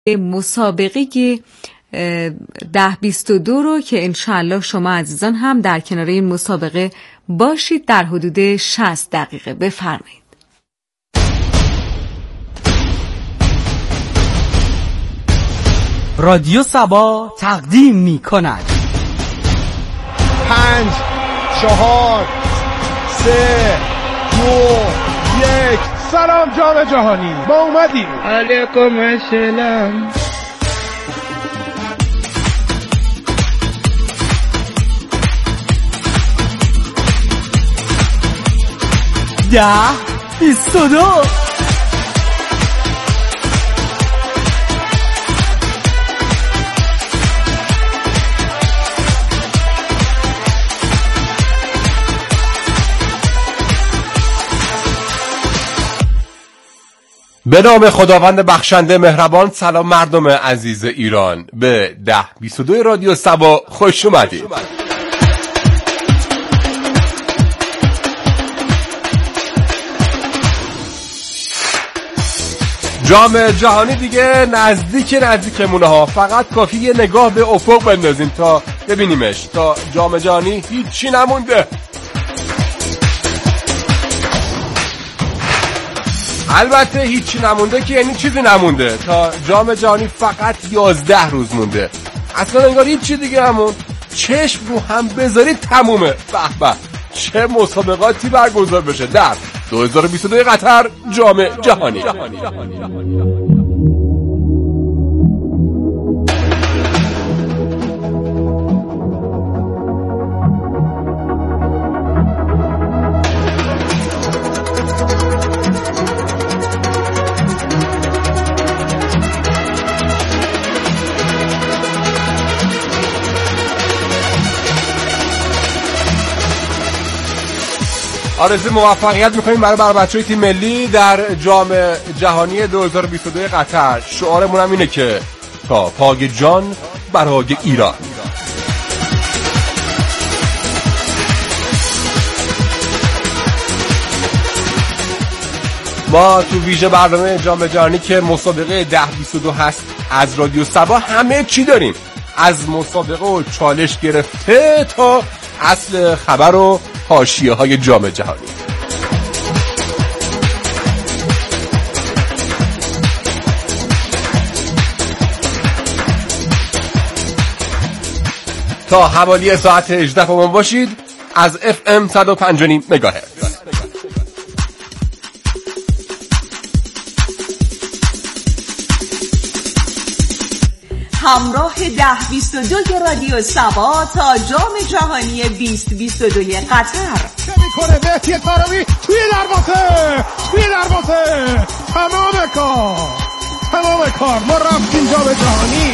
مسابقه 1022 رو که انشاءالله شما عزیزان هم در کنار این مسابقه باشید در حدود 60 دقیقه. بفرمایید. رادیو سبا تقدیم می کند 5 4 3 2 1. سلام جام جهانی، ما اومدیم. علیکم السلام. ده 22 به نام خداوند بخشنده مهربان. سلام مردم عزیز ایران، به 1022 رادیو سبا خوش اومدید. جام جهانی دیگه نزدیکمونه ها، فقط کافی یه نگاه به افق بندازیم تا ببینیمش. تا جام جهانی هیچی نمونده. البته هیچی نمونده که یعنی چیزی نمونده. تا جام جهانی فقط 11 روز مونده. اصلا انگار هیچی دیگه نموند. چشم رو هم بذارید تمومه. به به چه مسابقاتی برگزار بشه در 2022 قطر جام جهانی. آرزوی موفقیت میکنیم برای بچه‌های تیم ملی در جام جهانی 2022 قطر. شعارمون هم اینه که تا پای جان برای ایران. ما تو ویژه برنامه جام جهانی که مسابقه 1022 هست از رادیو سبا همه چی داریم، از مسابقه و چالش گرفته تا اصل خبر و حاشیه های جام جهانی. تا حوالی ساعت 18 با ما باشید از FM 105.9 مگاهرتز. همراه 1022 رادیو سبا تا جام جهانی 2022 قطر. چه میکنه مهدی طارمی توی دروازه تمام کار ما رفتیم جام جهانی.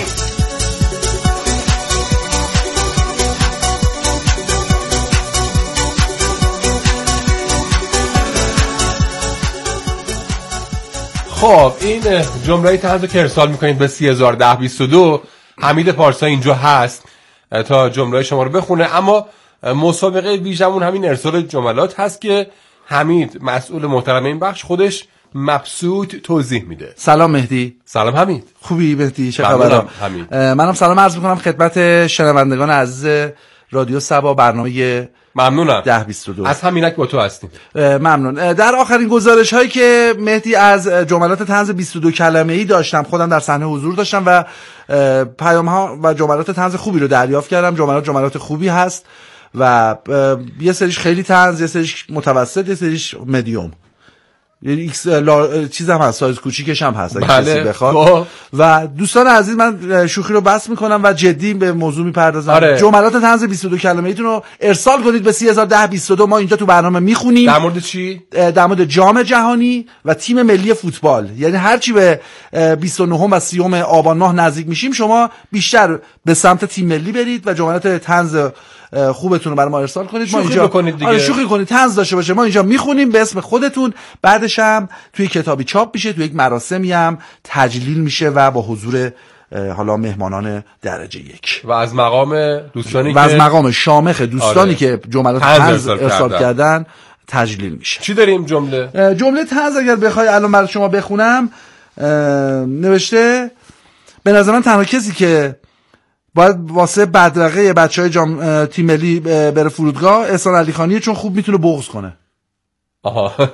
خب این جمله طنز که ارسال میکنید به 301022 حمید پارسا اینجا هست تا جمله شما رو بخونه. اما مسابقه ویژمون همین ارسال جملات هست که حمید مسئول محترم این بخش خودش مبسوط توضیح میده. سلام مهدی. سلام حمید. خوبی مهدی؟ چه خبره؟ منم سلام عرض میکنم خدمت شنوندگان عزیز رادیو سبا برنامه ممنونم 1022. از همینک با تو هستیم. ممنون. در آخرین گزارش هایی که مهدی از جملات طنز 22 کلمه‌ای داشتم، خودم در صحنه حضور داشتم و پیام ها و جملات طنز خوبی رو دریافت کردم. جملات خوبی هست و یه سریش خیلی طنز، یه سریش متوسط، یه سریش مدیوم، یعنی چیز هم هست، سایز کوچیکش هم هست اگه کسی بخواد. و دوستان عزیز من شوخی رو بس میکنم و جدی به موضوع میپردازم. آره. جملات طنز 22 کلمه‌ای تون رو ارسال کنید به 301022. ما اینجا تو برنامه میخونیم. در مورد چی؟ در مورد جام جهانی و تیم ملی فوتبال. یعنی هرچی به 29 و 30 آبان ماه نزدیک میشیم شما بیشتر به سمت تیم ملی برید و جملات طنز خوبتون رو برای ما ارسال کنید. ما اینجا شوخی کنید، طنز داشته باشه، ما اینجا میخونیم به اسم خودتون. بعدش هم توی کتابی چاپ میشه، توی یک مراسمی هم تجلیل میشه و با حضور حالا مهمانان درجه 1 و از مقام دوستانی و از مقام شامخ دوستانی که جملات طنز ارسال کردن تجلیل میشه. چی داریم جمله طنز اگر بخوای الان برای شما بخونم، نوشته به نظر من تنها کسی که باید واسه بدرقه بچهای تیم ملی بره فرودگاه احسان علیخانیه، چون خوب میتونه بغض کنه. آها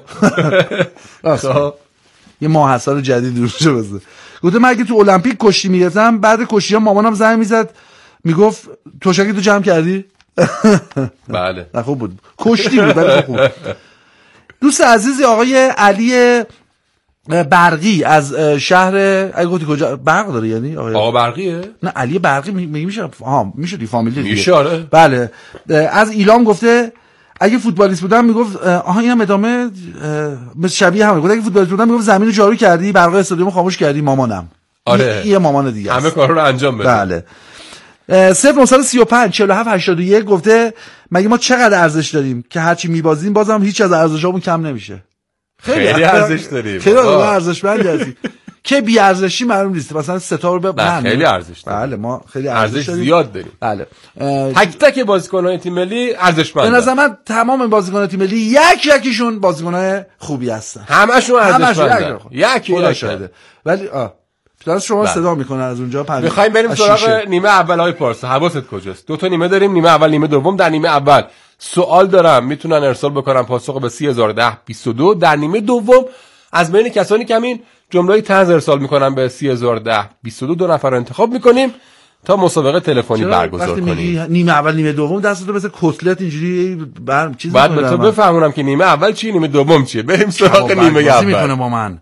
یه ماحصل جدید روشه بزنه. گفته من اگه تو المپیک کشتی میگرفتم بعد کشتی ها مامانم زنگ میزد میگفت توشکی تو جمع کردی؟ بله نه خوب بود، کشتی بود ولی خوب. دوست عزیزی آقای علی برقی از شهر، اگه گفتی کجا برق داره یعنی آقا برقیه؟ نه علی برقی میشه میشه دی فامیلی دیگه میشه آره. بله از ایلام گفته اگه فوتبالیست بودم میگفت اینم ادامه مثل شبیه همه. گفت اگه فوتبالیست بودم میگفت زمین رو جارو کردی، برق استادیوم خاموش کردی مامانم. آره یه مامان دیگه همه کارا رو انجام بده. بله 0935 47 81 گفته مگه ما چقدر ارزش داریم که هرچی میبازیم بازم هیچ از ارزشامون کم نمیشه. خیلی ارزش داریم، خیلی ارزشمندی هستیم که بی ارزشی معلوم نیست. مثلا ستا رو خیلی ارزش داریم. بله ما خیلی ارزش زیاد داریم. بله تک تک بازیکنان تیم ملی ارزشمندن. به نظر من تمام بازیکنان تیم ملی یکیشون بازیکنان خوبی هستن، همشون ارزشمندن. یکی شده. ولی پلاس شما صدا میکنن از اونجا. میخوایم بریم سراغ نیمه اول. های پارسا حواست کجاست؟ 2 تا نیمه داریم، نیمه اول نیمه دوم. در نیمه اول سوال دارم میتونن ارسال بکنن پاسخ به 301022. در نیمه دوم از بین کسانی که همین جمله طنز ارسال میکنن به 301022 2 نفر رو انتخاب میکنیم تا مسابقه تلفنی برگزار کنیم. نیمه اول نیمه دوم دستتو مثل کتلت اینجوری چیز بعد به تو بفهمونم که نیمه اول چیه نیمه دوم چیه. بریم سراغ نیمه اول. میکنه با من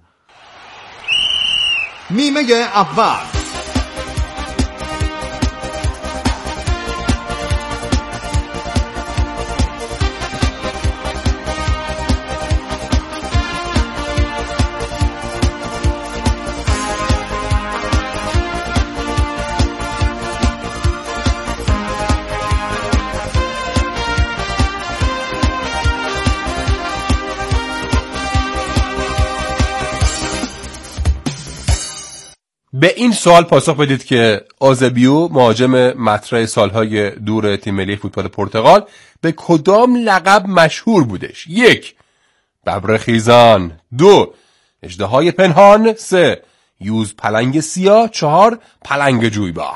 نیمه اول. به این سوال پاسخ بدید که آزبیو مهاجم مطرح سالهای دور تیم ملی فوتبال پرتغال به کدام لقب مشهور بودش؟ 1. ببر خیزان. 2. اژدهای پنهان. 3. یوز پلنگ سیاه. 4. پلنگ جویبار.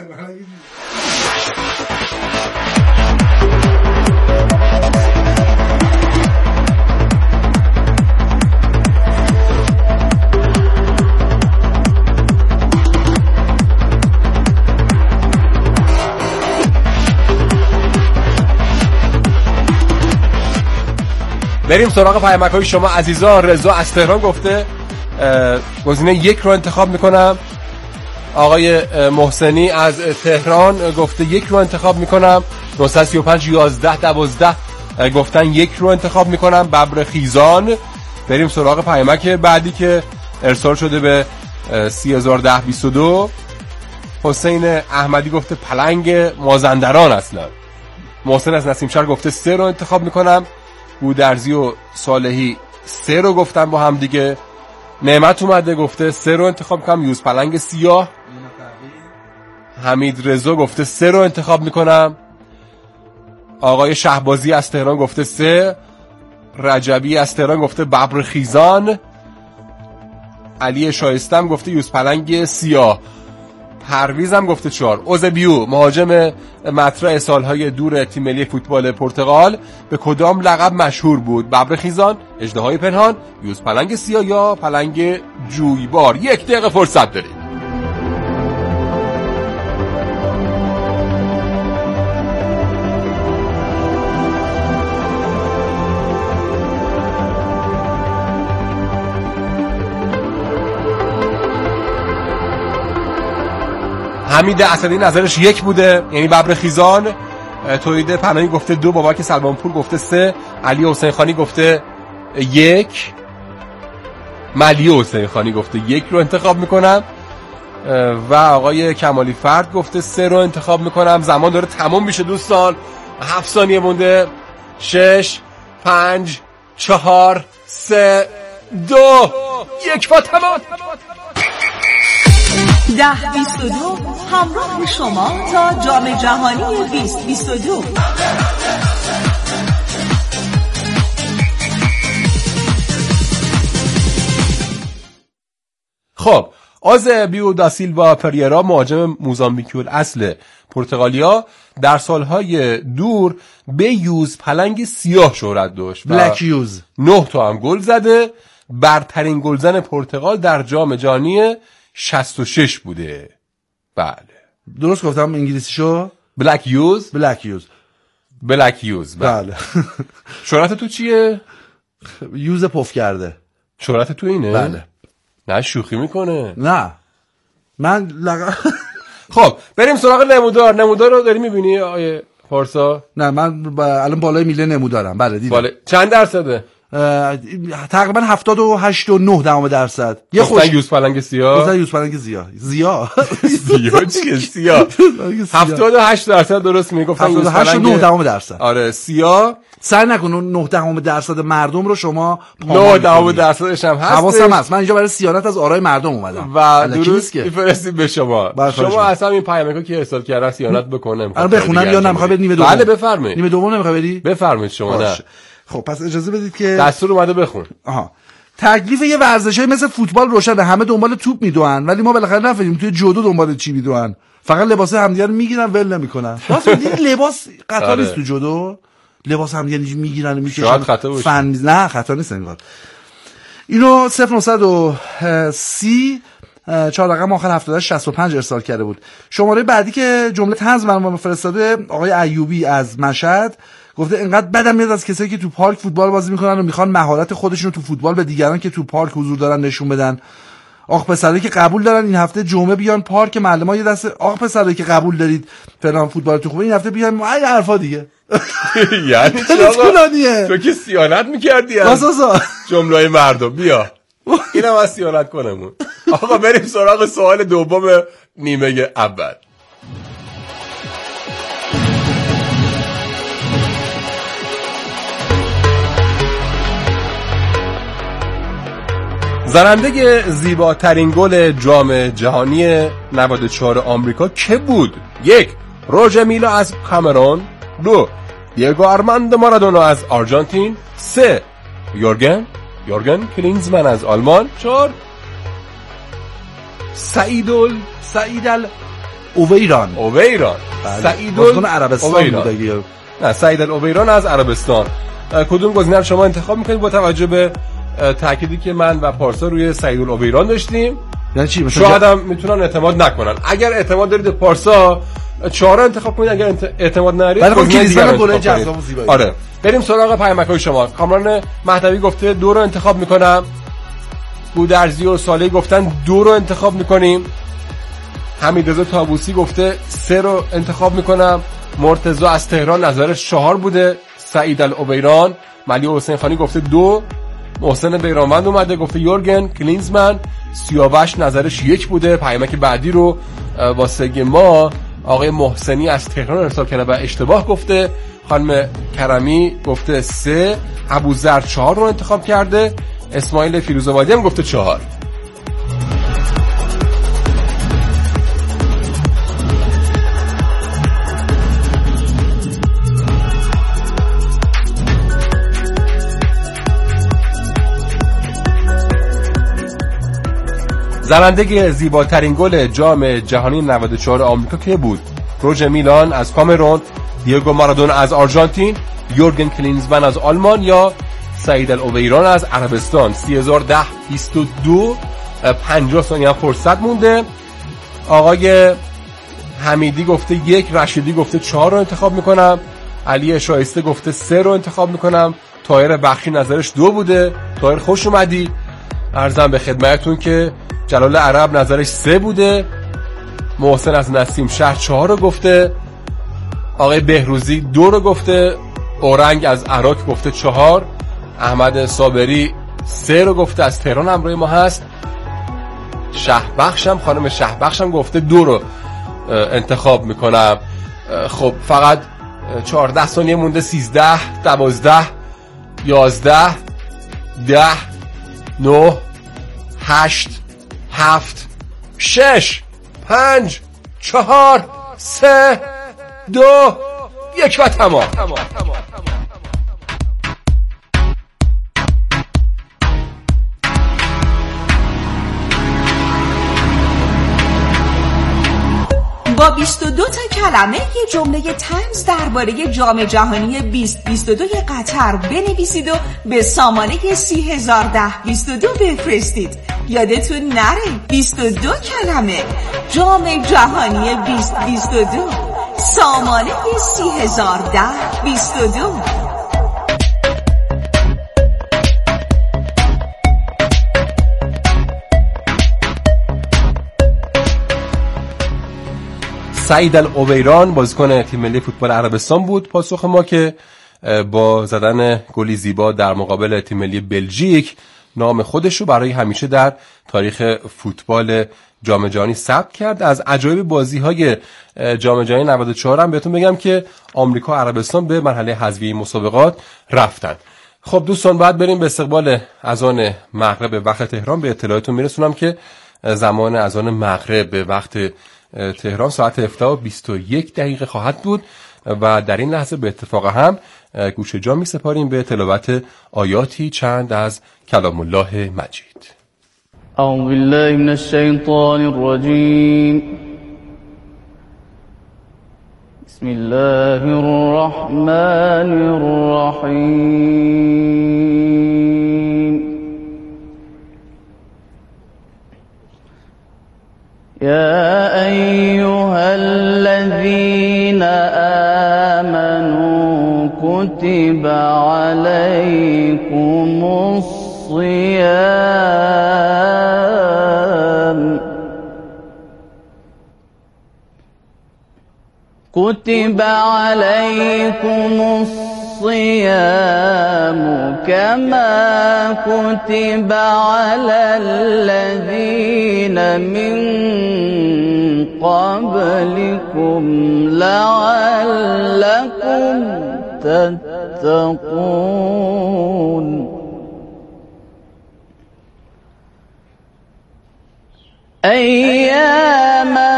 بریم سراغ پیامک‌های شما عزیزان. رضا از تهران گفته گزینه 1 رو انتخاب میکنم. آقای محسنی از تهران گفته 1 رو انتخاب میکنم. 935 11 12 گفتن 1 رو انتخاب میکنم. ببر خیزان. بریم سراغ پیامک بعدی که ارسال شده به 301022. حسین احمدی گفته پلنگ مازندران. اصلا محسن از نسیم شهر گفته 3 رو انتخاب میکنم. گودرزی و صالحی 3 رو گفتن با هم دیگه. نعمت اومده گفته 3 رو انتخاب میکنم. یوز پلنگ سیاه. حمید رضا گفته 3 رو انتخاب میکنم. آقای شهبازی از تهران گفته 3. رجبی از تهران گفته ببر خیزان. علی شایستم گفته یوز پلنگ سیاه. پرویزم گفته 4. اوزبیو مهاجم مطرح سالهای دور تیم ملی فوتبال پرتغال به کدام لقب مشهور بود؟ ببر خیزان، اژدهای پنهان، یوز پلنگ سیاه یا پلنگ جویبار. 1 دقیقه فرصت دارید. حمید اسدی نظرش 1 بوده، یعنی ببر خیزان. توحید پناهی گفته 2. بابک سلمانپور گفته 3. علی حسین خانی گفته 1. ملی حسین خانی گفته 1 رو انتخاب میکنم و آقای کمالی فرد گفته 3 رو انتخاب میکنم. زمان داره تمام میشه دوستان. 7 ثانیه مونده. 6 5 4 3 2 1 و تمام. 1022 همراه شما تا جام جهانی 2022. خب آزبیو دا سیلوا پریرا مهاجم موزامبیکی الاصل پرتغالیا در سالهای دور به یوز پلنگ سیاه شهرت داشت. بلک یوز 9 تا هم گل زده. برترین گلزن پرتغال در جام جهانی 66 بوده. بله. درست گفتم انگلیسیشو؟ بلک یوز. بلک یوز. بله. شهرت تو چیه؟ یوز پف کرده. شهرت تو اینه؟ بله. نه شوخی میکنه. نه من خب بریم سراغ نمودار رو داری میبینی آیه پارسا؟ نه من الان بالای میله نمودارم. بله دیدم. چند درصده؟ تقریبا 78.9%. یه خوش یوز پلنگ سیاه. یوز پلنگ سیاه چیه سیاه؟ 78% درست میگفتن. 78.9%. آره سیاه. سعی نکن 9% مردم رو شما 9% هم هست. حواسم هست. من اینجا برای صیانت از آرای مردم اومدم و درست میفرستیم به شما. شما اصلا این پیامکو که ارسال کردن صیانت بکنم. الان بخونم یا نمیخواد برید نیمه دوم؟ بله بفرمایید. نیمه دوم نمیخواد بری؟ بفرمایید شما. نه خب پس اجازه بدید که دستور اومده بخون. تکلیف یه ورزشی مثل فوتبال روشنه. همه دنبال توپ میدوئن ولی ما بالاخره نفهمیم توی جودو دنبال چی میدوئن. فقط لباس همدیگه رو میگیرن ول نمیکنن. راست میگی لباس خطا نیست تو جودو. لباس همدیگه میگیرن میکشن. شاید خطا باشه. نه خطا نیست انگار. اینو 0930 4 رقم آخر 7865 ارسال کرده بود. شماره بعدی که جمله طنز برام فرستاده آقای ایوبی از مشهد گفته انقدر بدم میاد از کسایی که تو پارک فوتبال بازی میکنن و میخوان مهارت خودشون رو تو فوتبال به دیگران که تو پارک حضور دارن نشون بدن. آخ پسرایی که قبول دارن این هفته جمعه بیان پارک معلما یه دسته آخ پسرایی که قبول دارید فلان فوتبال تو خوبه این هفته بیان این حرفا دیگه. یعنی تو که سیانت میکردی از جمله مردم بیا اینم از سیانت کنمون. آقا بریم سراغ سوال دوم نیمه اول. زننده زیباترین گل جام جهانی 94 آمریکا که بود؟ 1. روژر میلا از کامرون. 2. دیگو آرماندو مارادونا از آرژانتین. 3. یورگن کلینزمن از آلمان. 4. سعیدال اویران. سعیدال عربستان بود. نه سعیدال اویران از عربستان. کدوم گزینه رو شما انتخاب میکنید با توجه به تأکیدی که من و پارسا روی سعیدال اویران داشتیم؟ یعنی چی؟ شاید هم میتونن اعتماد نکنن. اگر اعتماد دارید پارسا 4 انتخاب کنید، اگر اعتماد ندارید گزینه دیگر انتخاب کنید. آره بریم سراغ پیامک‌های شما. کامران مهدوی گفته 2 رو انتخاب میکنم. بودرزی و صالحی گفتن 2 رو انتخاب میکنیم. حمیدرضا تابوسی گفته 3 رو انتخاب میکنم. مرتضی از تهران نظرش 4 بوده. سعیدالاویران. ملی حسین خانی گفته 2. محسن بیرانوند اومده گفته یورگن کلینزمن. سیاوش نظرش 1 بوده. پیامک بعدی رو واسه ما آقای محسنی از تهران ارسال کرده و اشتباه گفته. خانم کرمی گفته 3. ابوذر 4 رو انتخاب کرده. اسماعیل فیروزآبادی هم گفته 4. زننده زیباترین گل جام جهانی 94 آمریکا که بود؟ روژر میلان از کامرون، دیگو مارادونا از آرژانتین، یورگن کلینزمن از آلمان یا سعیدالاویران از عربستان. 3010-22 50 ثانیه هم فرصت مونده. آقای حمیدی گفته 1. رشیدی گفته 4 رو انتخاب میکنم. علی شایسته گفته 3 رو انتخاب میکنم. طاهر بخشی نظرش 2 بوده. طاهر خوش اومدی. عرضم به خدمتتون که جلال عرب نظرش 3 بوده. محسن از نسیم شهر 4 رو گفته. آقای بهروزی 2 رو گفته. اورنگ از عراق گفته 4. احمد صابری 3 رو گفته از تهران همراه ما هست. شهبخشم خانم شهبخشم گفته 2 رو انتخاب میکنم. خب فقط 14 ثانیه مونده. 13 12 11 10 9 8 7 6 5 4 3 2 1 و تمام. با 22 تا کلمه یه جمله طنز درباره جام جهانی 2022 قطر بنویسید و به سامانه 301022 بفرستید. یادتون نره 22 کلمه، جام جهانی 2022، سامانه 301022. سعید العویران بازیکن تیم ملی فوتبال عربستان بود. پاسخ ما که با زدن گلی زیبا در مقابل تیم ملی بلژیک نام خودش رو برای همیشه در تاریخ فوتبال جام جهانی ثبت کرد. از عجایب بازی‌های جام جهانی 94 هم بهتون بگم که آمریکا و عربستان به مرحله حذفی مسابقات رفتن. خب دوستان بعد بریم به استقبال اذان مغرب به وقت تهران. به اطلاعاتتون میرسونم که زمان اذان مغرب به وقت تهران ساعت 7:21 خواهد بود و در این لحظه به اتفاق هم گوش جا می سپاریم به تلاوت آیاتی چند از کلام الله مجید. اعوذ بالله من الشیطان الرجیم. بسم الله الرحمن الرحیم. يا أيها الذين آمنوا كتب عليكم الصيام كما كتب على الذين من قبلكم لعلكم تتقون. أياما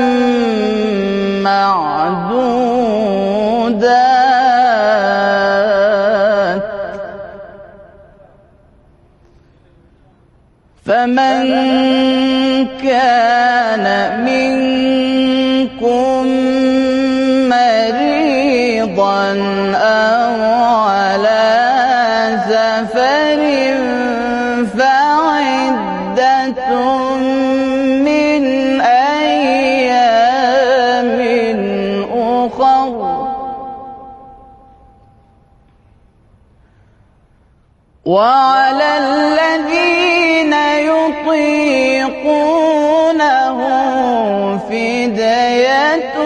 معدودات فمن كان منكم مريضا أو على سفر فعدة من أيام أخر وعلى الذين يطيقونه فدية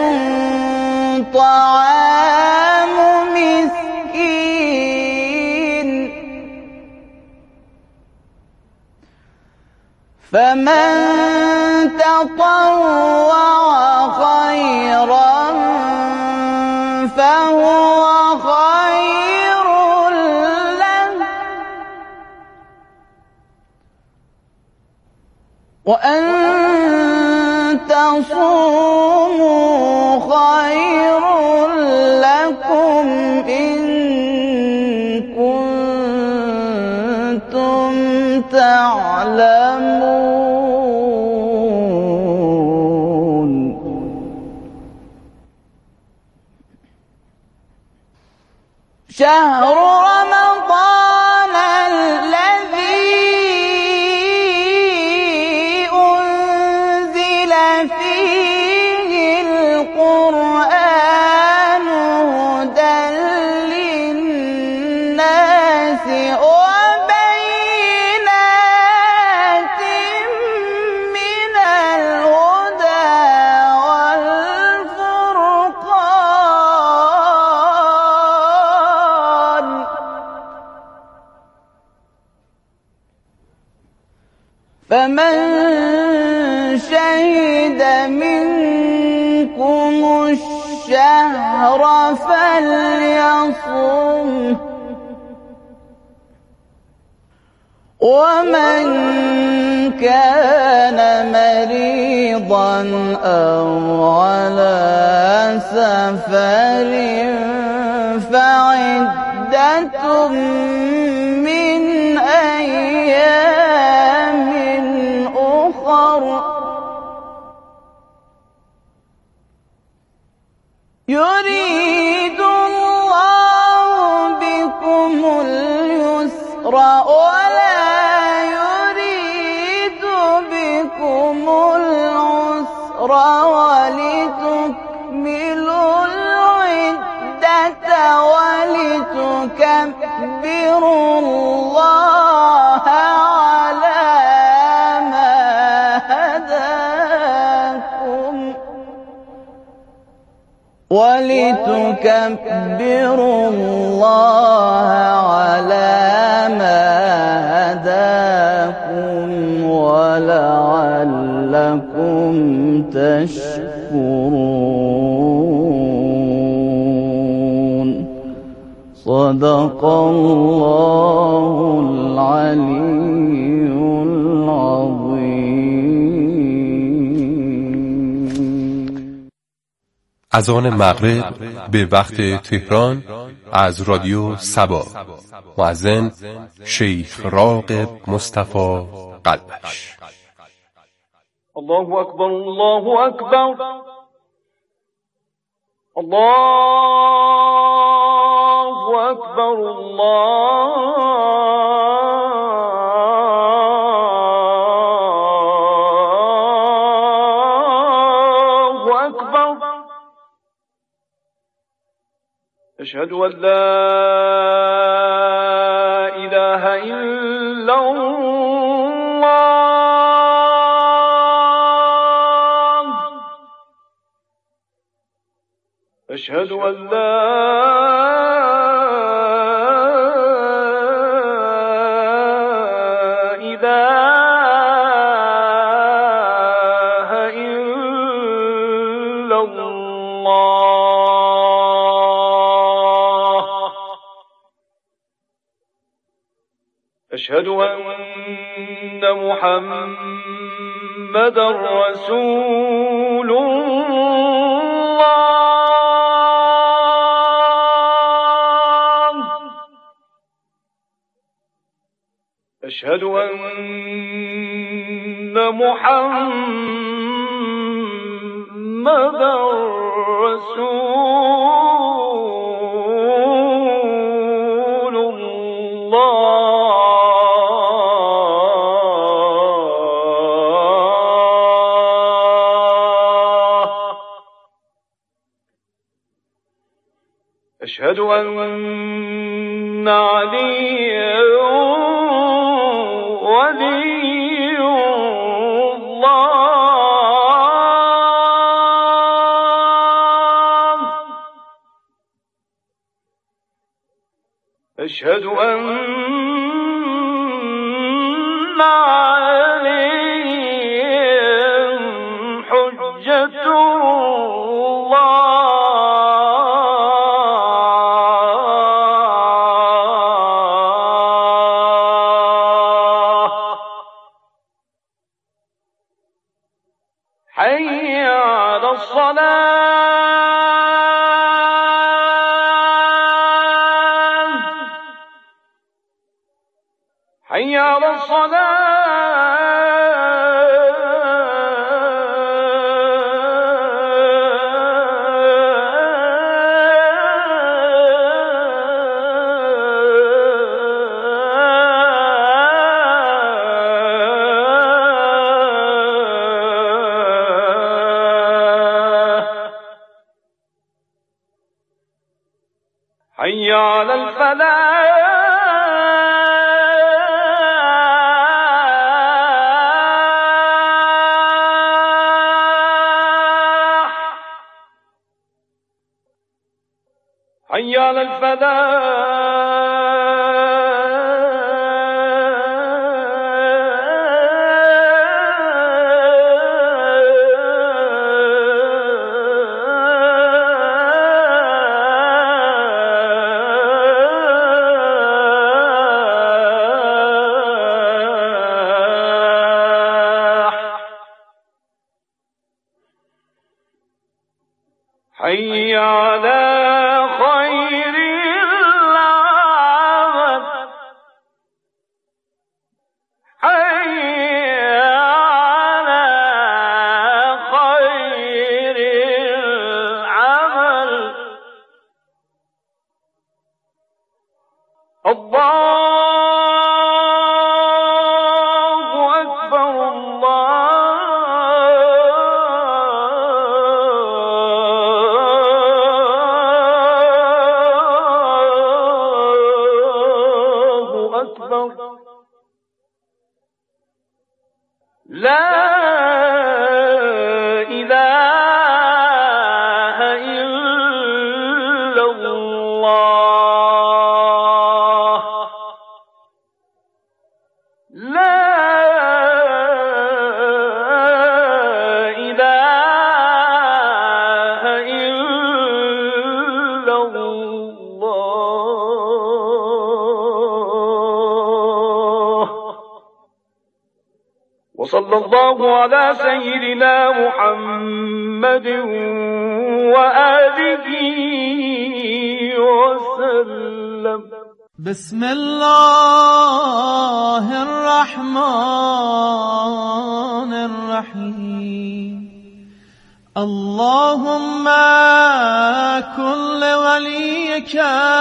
طعام مسكين فمن تطوع خيرا فهو خير له وأن تصوموا خير لكم إن كنتم تعلمون. شهر رمضان الذي أنزل فيه القرآن هدى للناس وبينات من الهدى والفرقان فمن شهد منكم الشهر فليصم ومن كان مريضا أو على سفر فعدة من أيام أخر يريد الله بكم اليسر ولا يريد بكم العسر ولتكملوا العدة ولتكبروا الله على ما هداكم ولتكبروا الله على ما هداكم ولعلكم تشكرون. صدق الله العلي العظيم. اذان مغرب به وقت تهران از رادیو سبا. مؤذن شیخ راغب مصطفی قلبش. الله أكبر الله أكبر الله أكبر الله أكبر. أشهد أن لا إله إلا الله. أشهد أن لا إله إلا الله. أشهد أن محمدا رسول الله. أشهد أن محمدا رسول الله. أشهد أن عليا ولي الله. أشهد أن عليهم حجة حي على الصلاة حي على حي على الفلاح حي على حي على خير العمل حي على خير العمل إله إلا الله لا إله إلا الله وصلى الله على سيدنا محمد وآله وسلم. بسم الله الرحمن الرحيم. اللهم كن لوليك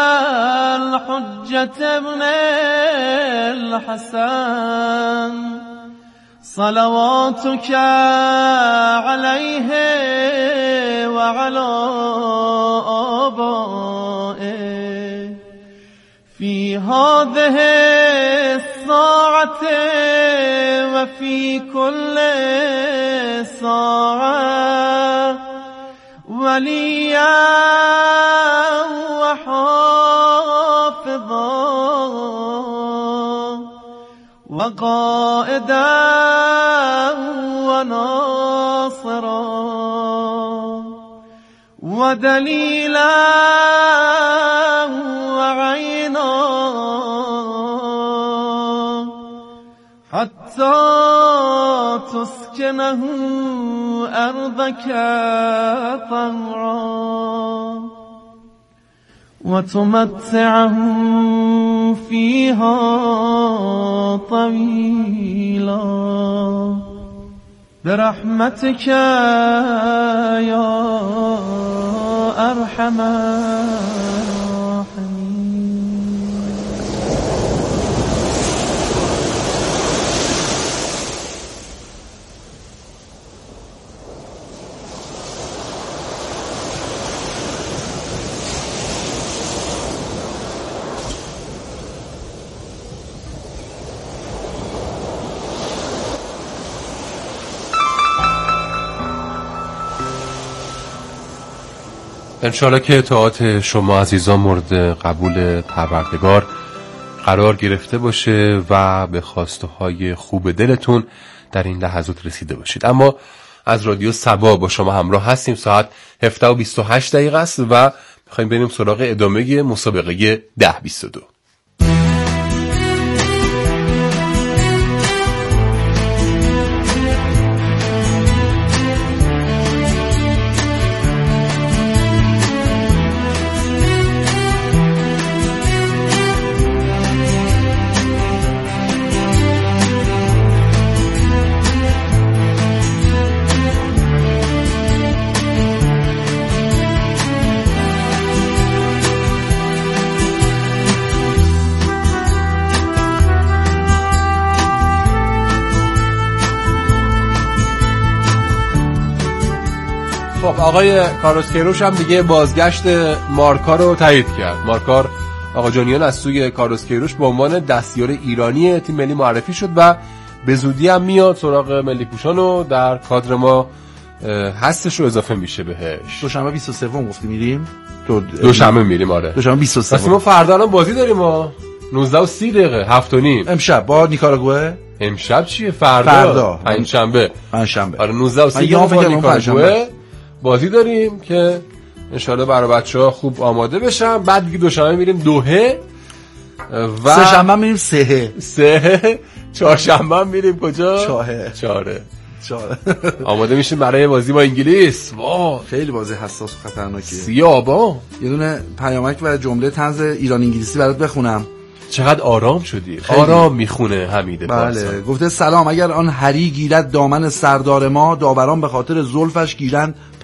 الحجة ابن الحسن صلواتك عليه وعلى آبائه في هذه الساعة وفي كل ساعة وليا وحافظا وقائدا وناصرا ودليلا وعينا حتى تسكنه أرضك طوعا وتمتعه فيها طويلا برحمتك يا أرحم الراحمين. انشاءالله که اطاعت شما عزیزان مورد قبول پروردگار قرار گرفته باشه و به خواسته های خوب دلتون در این لحظات رسیده باشید. اما از رادیو سبا با شما همراه هستیم. ساعت 7:28 است و میخوایم بریم سراغ ادامه مسابقه 10-22. خب آقای کاروس کیروش هم دیگه بازگشت مارکا رو تایید کرد. مارکار آقا جانیان از سوی کاروس کیروش به عنوان دستیار ایرانی تیم ملی معرفی شد و به زودی هم میاد سراغ ملی پوشان و در کادر ما هستش و اضافه میشه بهش. دوشنبه 23 گفتی میریم؟ دوشنبه میریم. آره دوشنبه 23. بس ما فردا الان بازی داریم ما 19:30 7:30 امشب با نیکاراگوئه. امشب چیه؟ فردا پنجشنبه. آره 19:30 با نیکاراگوئه بازی داریم که انشالله برای بچه‌ها خوب آماده بشن. بعد دیگه دوشنبه میریم دوحه و سه شنبه میریم سهه. چهارشنبه میریم کجا؟ چاره. آماده میشیم برای بازی با انگلیس. واه خیلی بازی حساس و خطرناکیه. سیابا یه دونه پیامک و جمله طنز ایران انگلیسی برات بخونم. چقدر آرام شدی. آرام میخونه حمید پارسا. بله گفته سلام، اگر آن هری گیرد دامن سردار ما، داوران به خاطر زلفش گیرند